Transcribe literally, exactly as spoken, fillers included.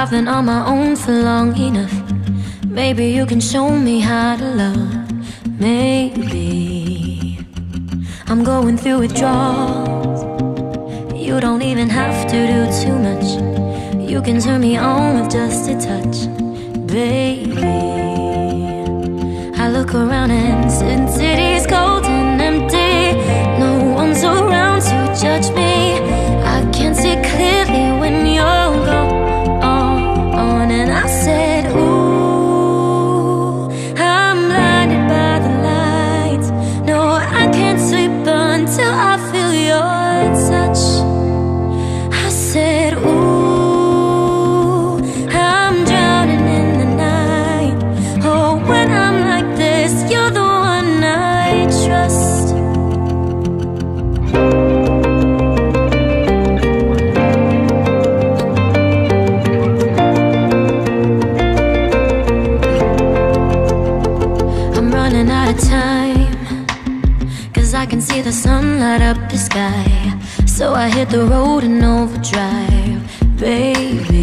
I've been on my own for long enough. Maybe you can show me how to love. Maybe I'm going through withdrawals. You don't even have to do too much. You can turn me on with just a touch, baby. I look around and Sin City's cold and empty. No one's around to judge me. I can't see clearly when you're gone. And I said, ooh, I'm blinded by the lights. No, I can't sleep until I feel your touch. I said, ooh, I'm drowning in the night. Oh, when I'm like this, you're the one I trust. I'm running out of time, 'cause I can see the sun light up the sky. So I hit the road in overdrive, baby.